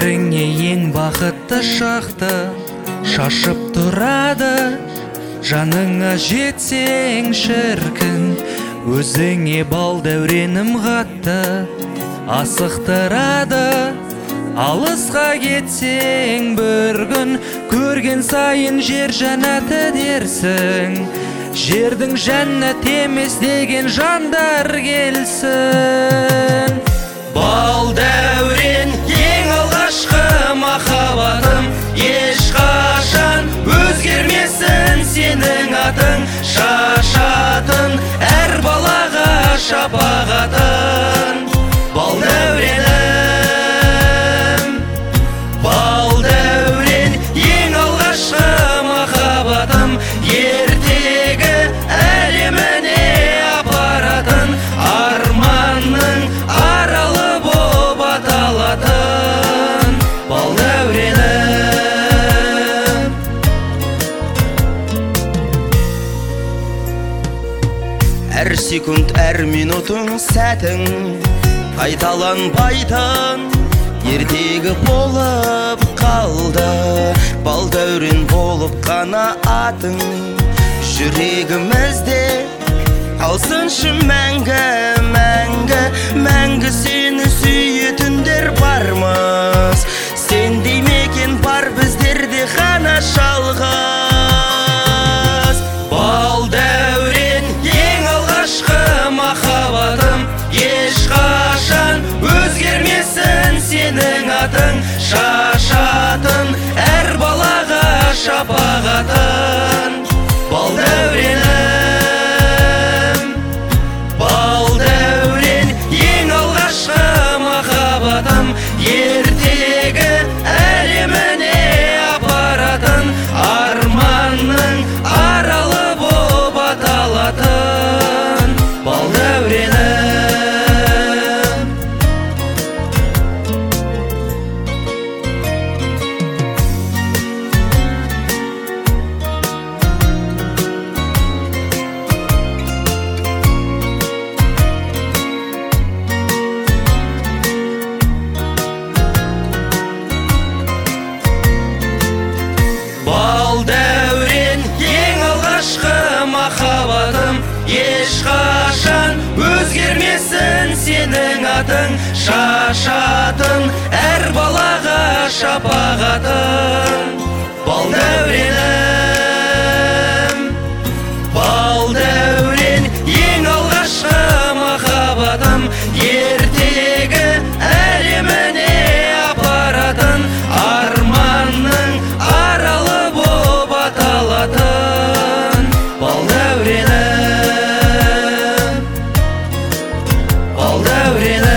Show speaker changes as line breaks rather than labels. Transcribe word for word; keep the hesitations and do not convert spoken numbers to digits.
өміріңе ең бақытты шақты шашып тұрады. Жаныңа жетсең шіркін, өзіңе бал дәуренім қатты асықтырады. Алысқа кетсең бір күн, көрген сайын жер жәннаты дерсің. Жердің жәннат емес деген жандар келсін. Бал дәурен ең алғашқы махаббатым, ешқашан өзгермесін сенің атың. Шашатын әр балаға шапағатын. Бал дәуренім, бал дәурен ең алғашқы махаббатым, ертегі әлеміне апаратын. Арманның аралы боп аталатын. Бал дәуренім. Әр секунд, әр минутың сәтің қайталанбайтын ертегі болып қалды. Бал дәурен болып қана атың, жүрегімізде қалсыншы мәңгі, мәңгі, мәңгі сені сүйетіндер бармыз. Сендей мекен бар біздерде ғана жалғыз. Бал дәурен ең алғашқы махаббатым, ешқашан өзгермесін сенің атың. Шашатын әр балаға шапағатын. Бал дәуренім, бал дәурен ең алғашқы махаббатым, ертегі әлеміне апаратын. Арманның аралы боп аталатын. Бал дәуренім. Бал дәурен ең алғашқы махаббатым, ешқашан өзгермесін сенің атың. Шашатын әр балаға шапағатын. Бал дәуренім, бал дәурен ең алғашқы махаббатым, ертегі әлеміне апаратын. Арманның аралы боп аталатын. Бал дәуренім, бал дәуренім.